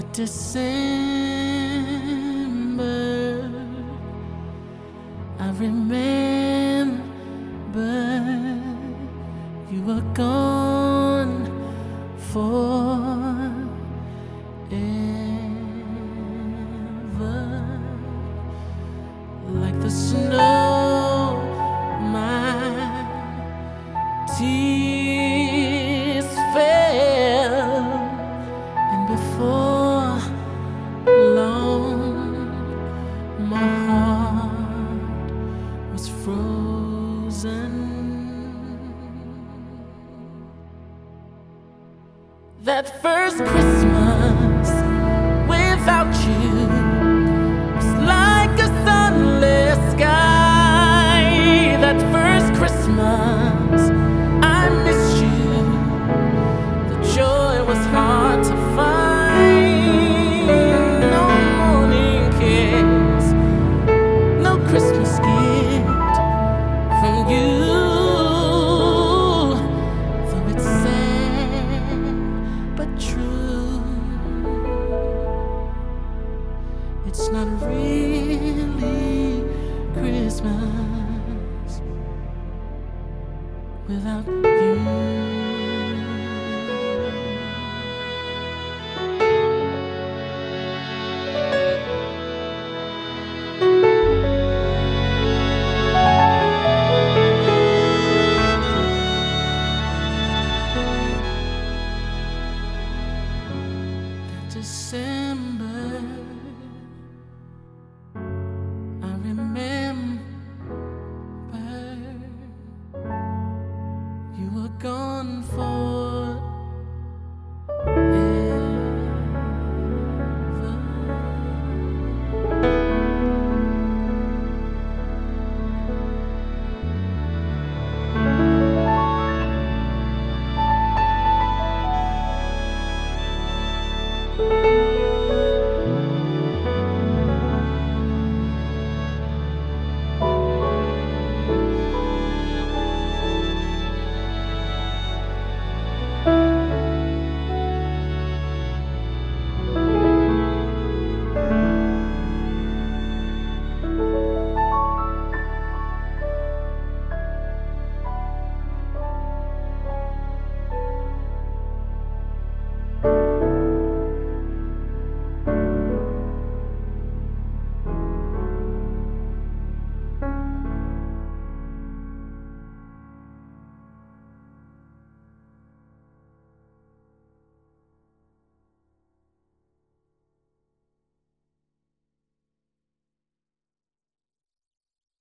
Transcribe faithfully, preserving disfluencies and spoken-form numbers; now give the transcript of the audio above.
December, I remember you were gone forever, like the snow. My tears fell, and before long, my heart was frozen. That first Christmas without you was like a sunless sky. That first Christmas, I missed you. The joy was hard to find. No morning kiss, no Christmas gift from you. Though it's sad but true, it's not really Christmas without you. December, I remember you were gone forever.